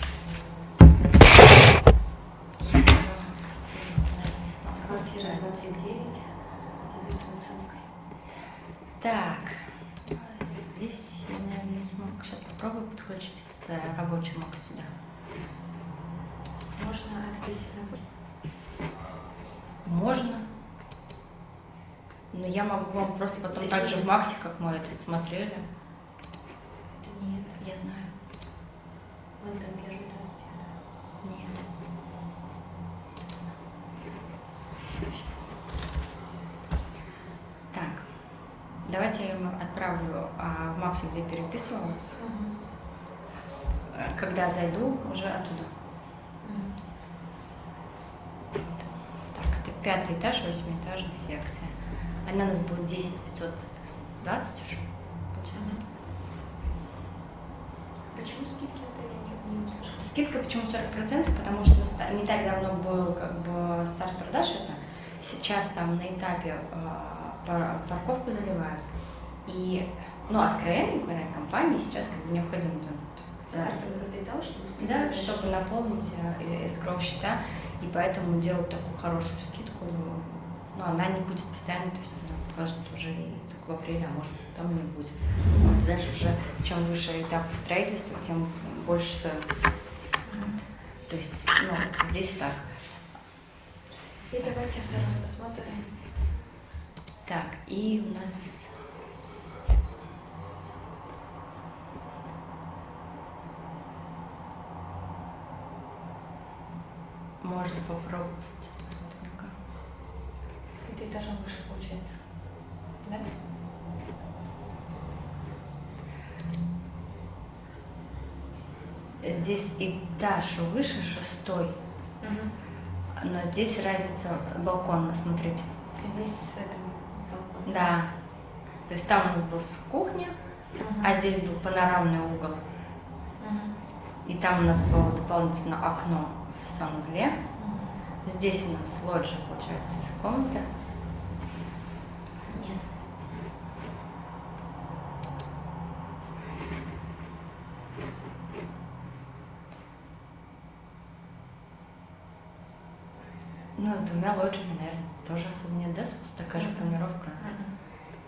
Speaker 3: Квартира двадцать девять. Соответственно, ссылкой.
Speaker 2: Так, здесь я, наверное, не смогу. Сейчас попробую подключить этот э, рабочий мог сюда.
Speaker 3: Можно открыть рабочий.
Speaker 2: Можно. Но я могу вам просто потом
Speaker 3: Это
Speaker 2: так же
Speaker 3: нет.
Speaker 2: в Максе, как мы это смотрели.
Speaker 3: Это нет.
Speaker 2: Я знаю.
Speaker 3: Вон там первый раз где-то.
Speaker 2: Нет. Так, давайте я ему отправлю а, в Максе, где переписывалась.
Speaker 3: Мгм.
Speaker 2: Э, Когда зайду, уже оттуда.
Speaker 3: Мгм.
Speaker 2: Так, это пятый этаж, восьмиэтажная секция. Она у нас будет десять пятьсот двадцать уже, получается.
Speaker 3: Почему скидки вот я не, не услышала?
Speaker 2: Скидка почему сорок процентов? Потому что ста- не так давно был как бы старт продаж это. Сейчас там на этапе а, пар- парковку заливают. И, ну, откровенно говоря, компании сейчас как бы необходимо там,
Speaker 3: Стартовый капитал, чтобы студия
Speaker 2: да,
Speaker 3: дальше-
Speaker 2: чтобы наполнить э, эскроу счета, и поэтому делают такую хорошую скидку. Но она не будет постоянно, то есть она покажет уже и только в апреле, а может там и не будет. Вот, и дальше уже, чем выше этап строительства, тем больше стоимость.
Speaker 3: Мгм.
Speaker 2: То есть, ну, здесь так.
Speaker 3: И давайте второй посмотрим.
Speaker 2: Так, и у нас... Можно попробовать. Вот,
Speaker 3: Это этажом выше получается. Да?
Speaker 2: здесь этаж выше, шестой,
Speaker 3: Мгм.
Speaker 2: но здесь разница балкон, смотрите.
Speaker 3: Здесь с этого балкона.
Speaker 2: Да. То есть там у нас был с кухня,
Speaker 3: Мгм.
Speaker 2: а здесь был панорамный угол.
Speaker 3: Мгм.
Speaker 2: И там у нас было дополнительно окно в санузле.
Speaker 3: Мгм.
Speaker 2: Здесь у нас лоджия, получается, из комнаты.
Speaker 3: Нет.
Speaker 2: Ну, с двумя лоджиями, наверное, тоже особо нет, да? Такая же
Speaker 3: Мгм.
Speaker 2: планировка.
Speaker 3: Мгм.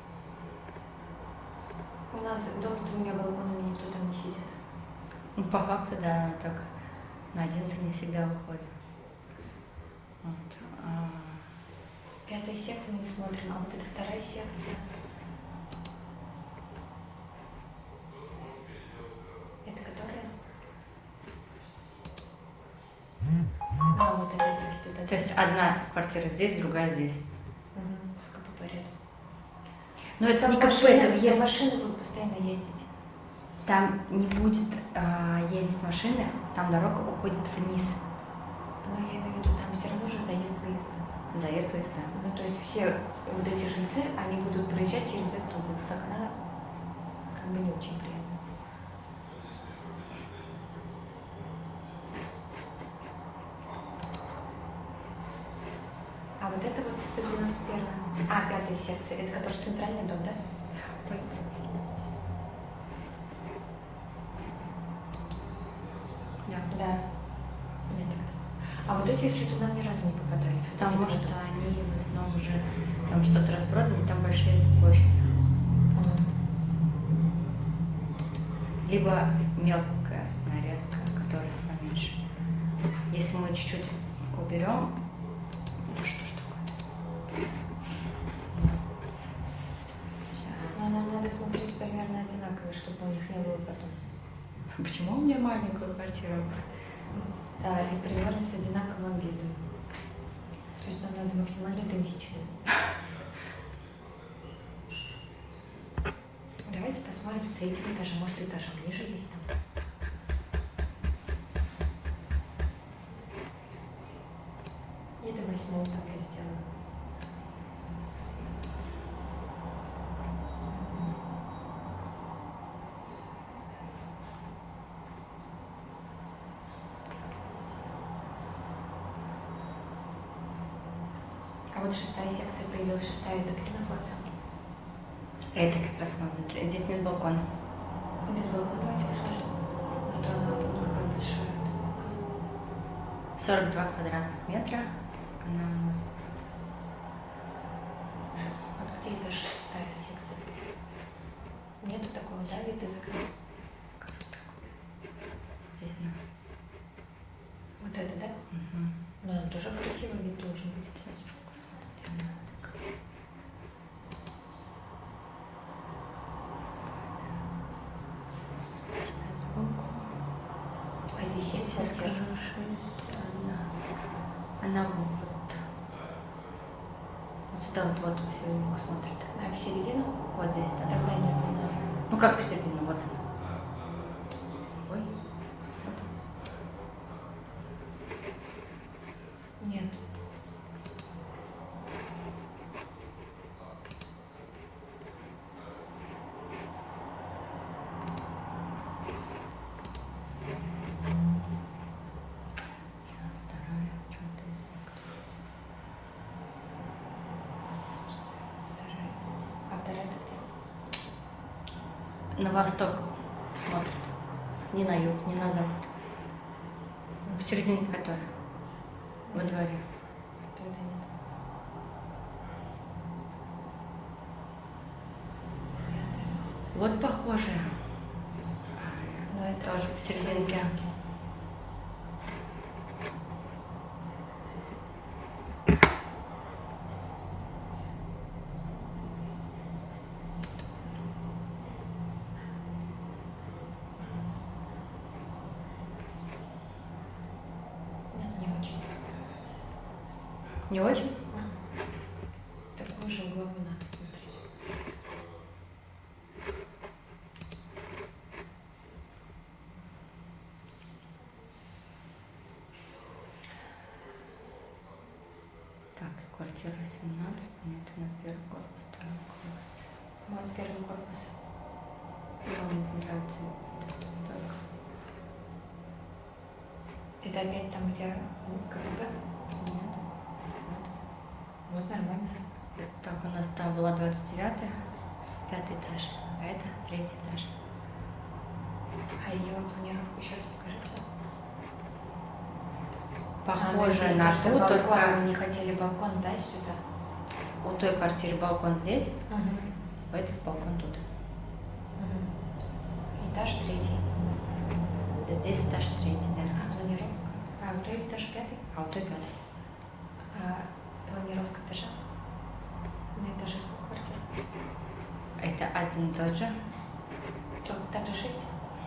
Speaker 3: У нас дом с двумя балконами, никто там не сидит.
Speaker 2: Ну, по факту, да, она так на один-то не всегда выходит. Вот. А,
Speaker 3: Пятая секция не смотрим, а вот это вторая секция. Это которая? А, вот опять-таки туда.
Speaker 2: То есть одна квартира здесь, другая здесь.
Speaker 3: Мгм. Сколько по ряду.
Speaker 2: Но это
Speaker 3: Там
Speaker 2: не как
Speaker 3: машины,
Speaker 2: в этом,
Speaker 3: там
Speaker 2: если
Speaker 3: машины будут постоянно ездить.
Speaker 2: там не будет а, ездить машины, там дорога уходит вниз.
Speaker 3: Но я имею в виду, там все равно же заезд-выезд.
Speaker 2: Заезд, выезд, да.
Speaker 3: Ну, то есть все вот эти жильцы, они будут проезжать через этот угол. С окна как бы не очень приятно. А вот это вот сто девяносто первая. А, пятая секция, это который центральный дом, да?
Speaker 2: Да.
Speaker 3: Да. Нет. А вот эти что-то нам ни разу не попадались. Вот эти
Speaker 2: Потому
Speaker 3: два
Speaker 2: что
Speaker 3: дома.
Speaker 2: они в основном уже там что-то распродано, там большие площади. Либо мелкая нарезка, которая поменьше. Если мы чуть-чуть уберем, ну что ж такое?
Speaker 3: Но нам надо смотреть примерно одинаковые, чтобы у них не было потом.
Speaker 2: Почему у меня маленькая квартира?
Speaker 3: Да, и примерно с одинаковым видом. То есть нам надо максимально идентичным. Давайте посмотрим с третьего этажа, может этажом ниже есть там. И до восьмого тогда сделаем. А вот шестая секция появилась, шестая, это где находится?
Speaker 2: Это как раз смотрим. Здесь нет балкона.
Speaker 3: Без балкона, давайте посмотрим. Зато она вот какая большая.
Speaker 2: сорок два квадратных метра. Она у нас.
Speaker 3: Вот где эта шестая секция? Нету такого, да, вид из окна?
Speaker 2: Здесь она.
Speaker 3: Вот это, да?
Speaker 2: Угу.
Speaker 3: Ну, он тоже красивый вид должен быть.
Speaker 2: Сейчас фокус. Где она такая?
Speaker 3: А здесь семь квартир.
Speaker 2: Она вот. Вот сюда вот, вот в середину смотрит.
Speaker 3: А в середину?
Speaker 2: Вот здесь, да.
Speaker 3: Тогда нет, не надо.
Speaker 2: Ну как в середину, вот. Ой.
Speaker 3: Нет.
Speaker 2: Вторая, что-то.
Speaker 3: Вторая. А вторая-то где?
Speaker 2: На восток смотрит. Не на юг, не на запад. В середине которой. Во дворе.
Speaker 3: Тогда нет. Пятая.
Speaker 2: Вот похожая.
Speaker 3: Но это
Speaker 2: Тоже в серединке.
Speaker 3: Нет, не очень.
Speaker 2: Не очень?
Speaker 3: Такую же угловую надо смотреть.
Speaker 2: Так, квартира семнадцать, нет, на первый корпус, второй корпус.
Speaker 3: Вот первый корпус.
Speaker 2: Вам нравится так.
Speaker 3: Это опять там, где КПП?
Speaker 2: Нет.
Speaker 3: Вот нормально.
Speaker 2: Так, у нас там была двадцать девятая, пятый этаж, а это третий этаж.
Speaker 3: А ее планировку еще раз покажите.
Speaker 2: Похоже
Speaker 3: А,
Speaker 2: на
Speaker 3: что
Speaker 2: ту,
Speaker 3: балкон,
Speaker 2: только
Speaker 3: мы не хотели балкон, да, сюда?
Speaker 2: у той квартиры балкон здесь,
Speaker 3: Угу.
Speaker 2: у этой балкон тут.
Speaker 3: Угу. Этаж третий.
Speaker 2: Здесь этаж третий, да.
Speaker 3: А планировка? А у той этаж пятый?
Speaker 2: А у той пятый.
Speaker 3: А планировка этажа? На этаже сколько квартир?
Speaker 2: Это один и тот же.
Speaker 3: Тут также шесть?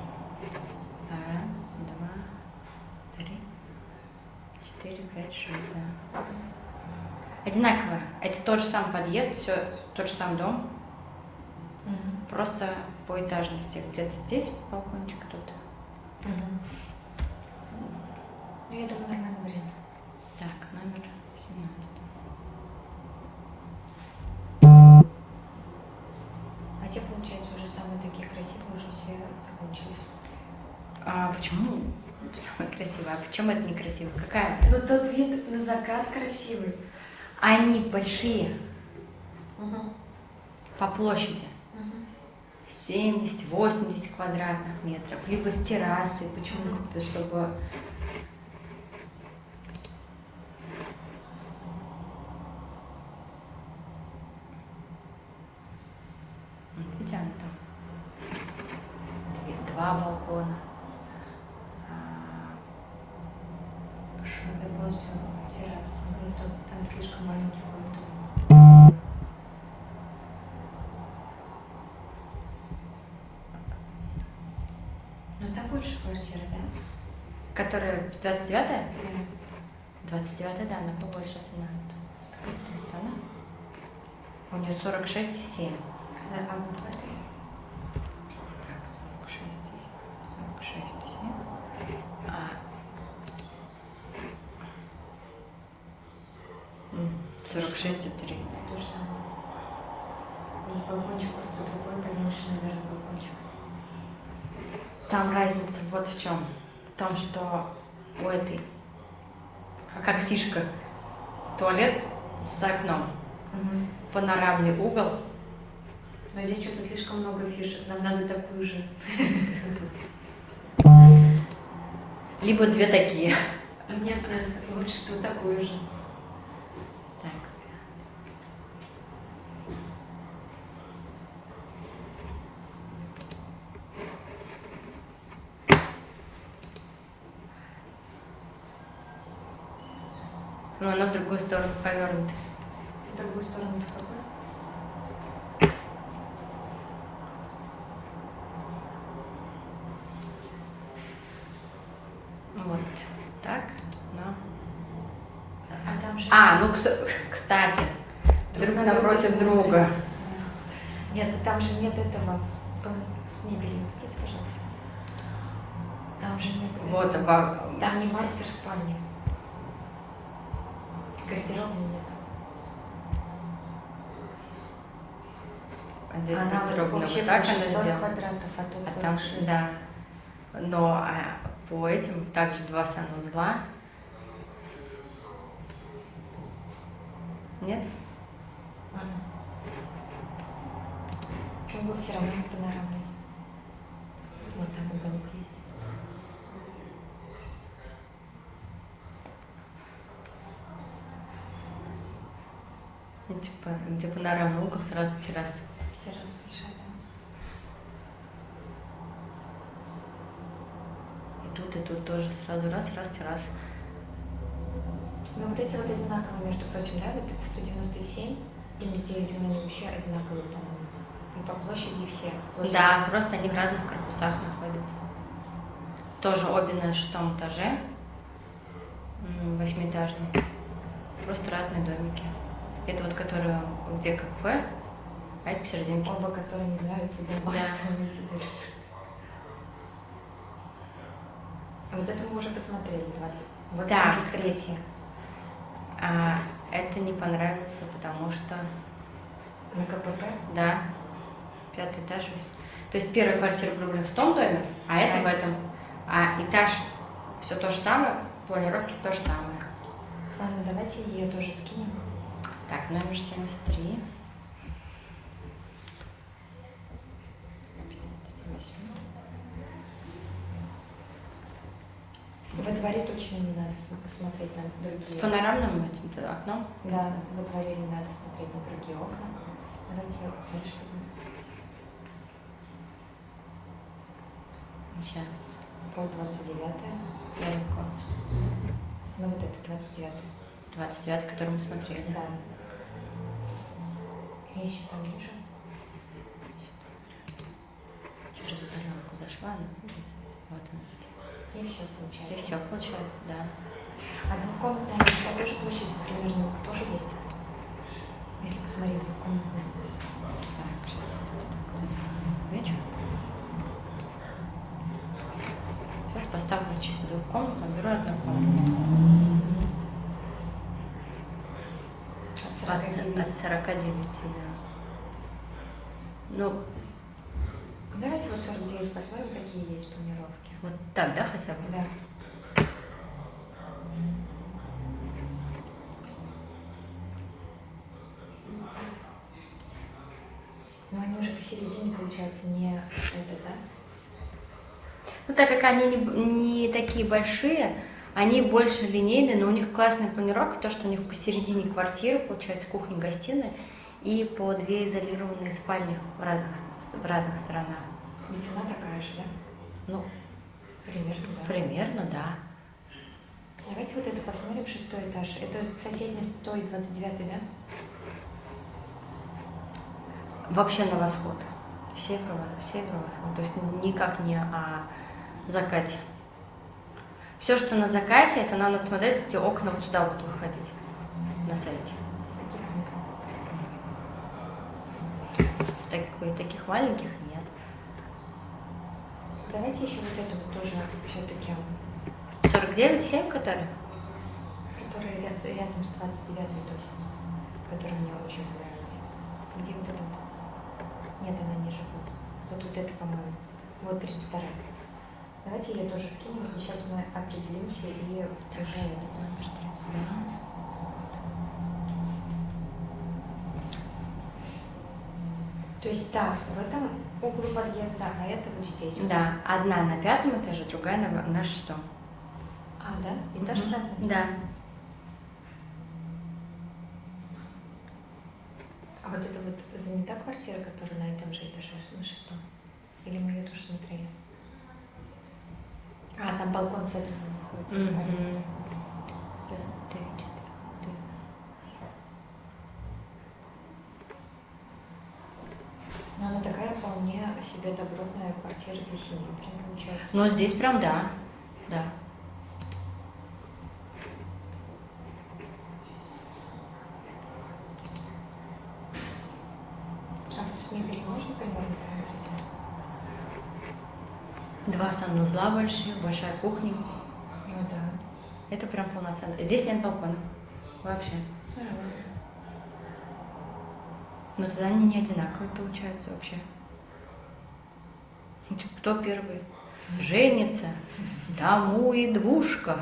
Speaker 2: Раз, два, три, четыре, пять, шесть, да. Одинаково. Это тот же самый подъезд, все тот же самый дом,
Speaker 3: Угу.
Speaker 2: просто по этажности. Где-то здесь балкончик, тут.
Speaker 3: Угу. Ну, я думаю, нормальный вариант.
Speaker 2: Так, номер семнадцать.
Speaker 3: А те, получается, уже самые такие красивые, уже все закончились.
Speaker 2: А почему самое красивое? А почему это некрасиво? Какая?
Speaker 3: Ну, тот вид на закат красивый.
Speaker 2: Они большие.
Speaker 3: Мгм.
Speaker 2: по площади.
Speaker 3: Мгм.
Speaker 2: семьдесят-восемьдесят квадратных метров, либо с террасой, почему
Speaker 3: Мгм.
Speaker 2: как-то, чтобы... Видите, она там две- два балкона. А,
Speaker 3: Что это полностью терраса? Ну, то там слишком маленький ход. Ну, там больше квартиры, да?
Speaker 2: Которая двадцать девятая?
Speaker 3: Да.
Speaker 2: двадцать девятая, да, она побольше цена. Это она? У нее сорок шесть и семь.
Speaker 3: Да, а вот в этой?
Speaker 2: Так, сорок шесть и сорок шесть и семь. А, м, сорок шесть и три.
Speaker 3: То же самое. И балкончик просто другой, поменьше, наверное, балкончик.
Speaker 2: Там разница вот в чем. В том, что у этой, а как фишка, туалет с окном,
Speaker 3: Угу.
Speaker 2: панорамный угол.
Speaker 3: Но здесь что-то слишком много фишек, нам надо такую же.
Speaker 2: Либо две такие.
Speaker 3: Нет, нет, лучше что такую же.
Speaker 2: Так. Но она в другую сторону повернута.
Speaker 3: В другую сторону-то какой?
Speaker 2: Вот так, но...
Speaker 3: А там же...
Speaker 2: А, ну, кс- кстати, друг
Speaker 3: на
Speaker 2: напротив
Speaker 3: другой
Speaker 2: друга.
Speaker 3: смотрит. Да. Нет, там же нет этого пон- с мебелью. Откройте, пожалуйста. Там же нет...
Speaker 2: Вот,
Speaker 3: этого.
Speaker 2: во-
Speaker 3: Там не мастер спальни. Гардеробной нет.
Speaker 2: а здесь
Speaker 3: Она вот
Speaker 2: гардеробная
Speaker 3: вообще
Speaker 2: вот так
Speaker 3: площадь
Speaker 2: она
Speaker 3: сорок
Speaker 2: сделана.
Speaker 3: квадратов, а тут
Speaker 2: А там,
Speaker 3: сорок шесть.
Speaker 2: да. Но а, по этим также два санузла. Нет?
Speaker 3: Ага. Угол все равно не панорамный. Вот там уголок есть.
Speaker 2: Ну, типа, где панорамный угол, сразу терраса.
Speaker 3: Терраса большая, да.
Speaker 2: И тут, и тут тоже сразу раз, раз, терраса.
Speaker 3: Ну вот эти вот одинаковые, между прочим, да, вот это сто девяносто семь, семьдесят девять, они вообще одинаковые, по-моему. И по площади все. Площадь.
Speaker 2: Да, просто они в разных корпусах находятся. Тоже обе на шестом этаже, м, восьмиэтажные. Просто разные домики. Это вот которые, где кафе, а это посерединке.
Speaker 3: Оба, которые не нравятся, да.
Speaker 2: Да.
Speaker 3: Вот это мы уже посмотрели, двадцать. Вот
Speaker 2: Так.
Speaker 3: семьдесят третий.
Speaker 2: А это не понравится, потому что,
Speaker 3: На КПП?
Speaker 2: да, пятый этаж. То есть первая квартира проблем в том доме, а это в этом. А этаж все то же самое, планировки то же самое.
Speaker 3: Ладно, давайте ее тоже скинем.
Speaker 2: Так, номер семьдесят три.
Speaker 3: Во дворе точно не надо см- смотреть на
Speaker 2: С
Speaker 3: другие.
Speaker 2: панорамным этим окном.
Speaker 3: Да, во дворе не надо смотреть на другие окна. Давайте дальше пойдем.
Speaker 2: Сейчас.
Speaker 3: Пол двадцать девятое.
Speaker 2: Первый корпус.
Speaker 3: Ну вот это двадцать девятое.
Speaker 2: двадцать девятый, который мы смотрели.
Speaker 3: Да. Я еще там ниже.
Speaker 2: Через удаленку зашла, ну, вот она.
Speaker 3: И все
Speaker 2: И
Speaker 3: получается.
Speaker 2: все получается, да.
Speaker 3: А двухкомнатная по той же площади примерно тоже есть. Если посмотреть двухкомнатная.
Speaker 2: Так, сейчас я тут так вечер. Сейчас поставлю чисто двухкомнатную, беру однокомнатную.
Speaker 3: От
Speaker 2: От,
Speaker 3: сорока девяти.
Speaker 2: от сорока девяти, да. Ну,
Speaker 3: Давайте вот сорок девять посмотрим, какие есть планировки.
Speaker 2: вот так, да, хотя бы?
Speaker 3: Да. Но они уже посередине, получается, не это, да?
Speaker 2: Ну, так как они не, не такие большие, они больше линейные, но у них классная планировка, то, что у них посередине квартиры, получается, кухня-гостиная, и по две изолированные спальни в разных, в разных сторонах.
Speaker 3: И цена такая же, да?
Speaker 2: Ну,
Speaker 3: Примерно, да.
Speaker 2: примерно, да.
Speaker 3: Давайте вот это посмотрим, шестой этаж. Это соседний сто двадцать девятый, да?
Speaker 2: Вообще на восход. Северо, северо-восход. То есть никак не о закате. Все, что на закате, это нам надо смотреть, где окна вот сюда будут выходить на сайте. Так, таких маленьких нет.
Speaker 3: Давайте еще вот эту вот тоже все-таки,
Speaker 2: сорок девять семь, который?
Speaker 3: которая ряд- рядом с двадцать девятой тоже, которая мне очень понравилась. Где вот это вот? Нет, она ниже будет. Вот вот это, по-моему. Вот тридцать вторая. Давайте ее тоже скинем, и сейчас мы определимся и уже... То есть так, в этом углу подъезда, а это вот здесь.
Speaker 2: Да, одна на пятом этаже, другая на, на шестом.
Speaker 3: А, да? Этаж
Speaker 2: Мгм.
Speaker 3: разный?
Speaker 2: Да.
Speaker 3: А вот это вот занята квартира, которая на этом же этаже, на шестом? Или мы ее тоже смотрели? А, там балкон с этого находится. с вами.
Speaker 2: Мгм. Ты, ты, ты.
Speaker 3: Но она такая вполне себе добротная квартира для семьи, прям получается.
Speaker 2: Ну, здесь прям да. Да.
Speaker 3: А вот с мебелью можно примерно посмотреть?
Speaker 2: Два санузла большие, большая кухня.
Speaker 3: Ну да.
Speaker 2: Это прям полноценно. Здесь нет балкона. Вообще. Но тогда они не одинаковые получаются вообще. Ну, типа, кто первый женится, тому и двушка.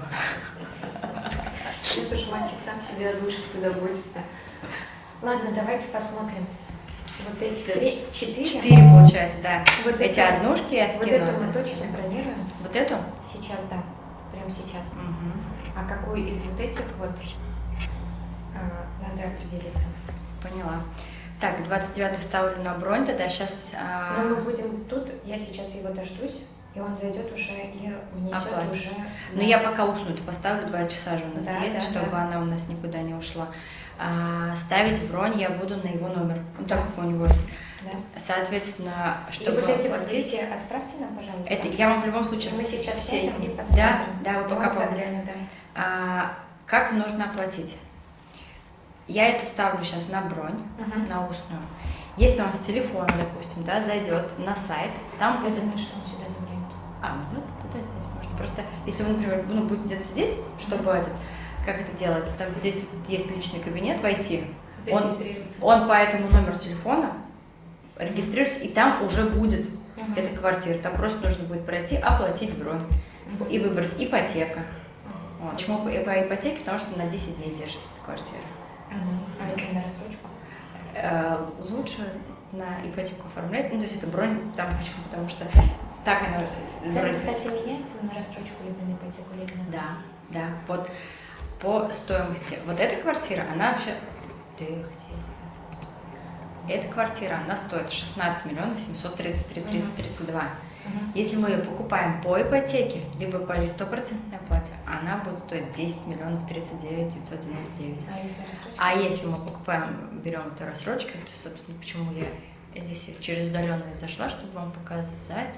Speaker 3: Это же мальчик сам себе о двушке позаботится. Ладно, давайте посмотрим. Вот эти три, четыре.
Speaker 2: Четыре получается, да.
Speaker 3: Вот
Speaker 2: Эти
Speaker 3: это-
Speaker 2: однушки я
Speaker 3: Вот
Speaker 2: скинула.
Speaker 3: эту мы точно бронируем.
Speaker 2: Вот эту?
Speaker 3: Сейчас, да. Прямо сейчас.
Speaker 2: Мгм.
Speaker 3: А какой из вот этих вот а, надо определиться?
Speaker 2: Поняла. Так, двадцать девятую ставлю на бронь, тогда сейчас...
Speaker 3: Но мы будем тут, я сейчас его дождусь, и он зайдет уже и внесет
Speaker 2: Оплатит.
Speaker 3: уже.
Speaker 2: Ну, я пока уснуть поставлю, два часа же у нас
Speaker 3: Да,
Speaker 2: есть,
Speaker 3: да,
Speaker 2: чтобы
Speaker 3: да.
Speaker 2: она у нас никуда не ушла. А, ставить бронь я буду на его номер, ну, так
Speaker 3: Да.
Speaker 2: как у него.
Speaker 3: Да.
Speaker 2: Соответственно, чтобы
Speaker 3: И вот эти вот
Speaker 2: оплатить-
Speaker 3: все отправьте нам, пожалуйста.
Speaker 2: это я вам в любом случае...
Speaker 3: И мы сейчас
Speaker 2: все-
Speaker 3: сядем и посмотрим.
Speaker 2: Да, да, вот
Speaker 3: И
Speaker 2: пока
Speaker 3: он
Speaker 2: по-
Speaker 3: заглянет, да.
Speaker 2: А, как нужно оплатить? Я это ставлю сейчас на бронь,
Speaker 3: Мгм.
Speaker 2: на устную. Если он с телефона, допустим, да, зайдет на сайт, там
Speaker 3: Я
Speaker 2: будет...
Speaker 3: думаю, что он сюда заглянет.
Speaker 2: А, ну вот, тогда здесь можно. Просто, если вы, например, ну, будете где-то сидеть, чтобы этот, как это делается, там здесь есть личный кабинет, войти, он,
Speaker 3: Зарегистрироваться.
Speaker 2: он по этому номеру телефона регистрируется, и там уже будет
Speaker 3: Мгм.
Speaker 2: эта квартира. Там просто нужно будет пройти, оплатить бронь
Speaker 3: Мгм.
Speaker 2: и выбрать ипотека. Вот. Почему по, по ипотеке? Потому что на десять дней держится эта квартира.
Speaker 3: Мгм. А если на рассрочку?
Speaker 2: Э, лучше на ипотеку оформлять, ну то есть это бронь, там почему? Потому что так она...
Speaker 3: Цены,
Speaker 2: вроде-
Speaker 3: кстати, меняются на рассрочку либо на ипотеку, либо на...
Speaker 2: Да, да, вот по стоимости. Вот эта квартира, она вообще... Тихо, тихо. Эта квартира, она стоит шестнадцать миллионов семьсот тридцать три триста тридцать два.
Speaker 3: Мгм.
Speaker 2: Если мы ее покупаем по ипотеке, либо по стопроцентной оплате, она будет стоить десять миллионов тридцать девять девятьсот девяносто девять.
Speaker 3: А если рассрочка?
Speaker 2: А если мы покупаем, берем эту рассрочку, то, собственно, почему я здесь через удаленную зашла, чтобы вам показать.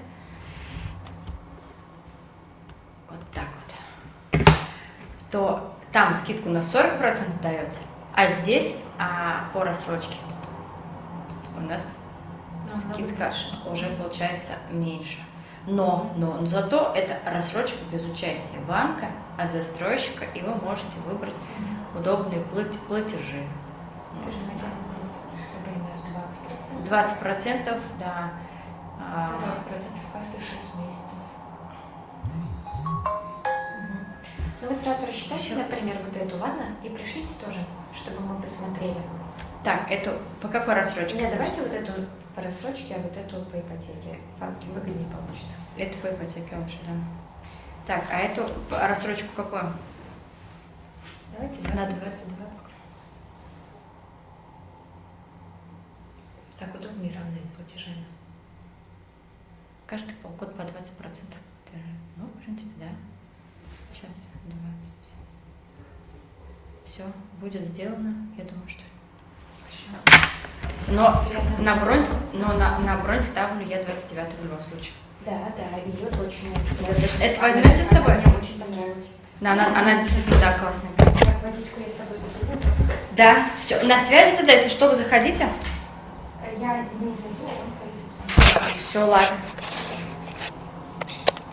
Speaker 2: Вот так вот. То там скидку на сорок процентов дается, а здесь а, по рассрочке у нас
Speaker 3: Ну,
Speaker 2: скидка уже получается меньше. Но, но, но зато это рассрочка без участия банка от застройщика, и вы можете выбрать удобные плат- платежи.
Speaker 3: Примерно двадцать процентов.
Speaker 2: двадцать процентов, да. а,
Speaker 3: двадцать процентов каждые шесть месяцев. Мгм. Ну вы сразу рассчитайте, например, вот эту, ладно? И пришлите тоже, чтобы мы посмотрели.
Speaker 2: Так, эту по какой рассрочке?
Speaker 3: Нет, давайте вот эту по рассрочке, а вот эту по ипотеке. Факт выгоднее получится.
Speaker 2: Это по ипотеке лучше, да. Так, а эту рассрочку какую?
Speaker 3: Давайте
Speaker 2: Надо.
Speaker 3: двадцать, двадцать, двадцать. Так удобнее равными платежами.
Speaker 2: Каждый полгода по двадцать процентов. Ну, в принципе, да. Сейчас двадцать. Все, будет сделано, я думаю, что всё. Но
Speaker 3: Приятно
Speaker 2: на бронь,
Speaker 3: познакомиться.
Speaker 2: но на, на бронь ставлю я двадцать девятый в любом случае.
Speaker 3: Да, да, ее точно очень
Speaker 2: Это-
Speaker 3: нравится.
Speaker 2: это возьмете с собой?
Speaker 3: Она мне очень понравилась.
Speaker 2: Да, она, она действительно, да, классная.
Speaker 3: Так, водичку я с собой заберу.
Speaker 2: Да, все. На связи тогда, если что, вы заходите.
Speaker 3: Э, Я не зайду, а он, скорее всего, сам.
Speaker 2: Все, ладно.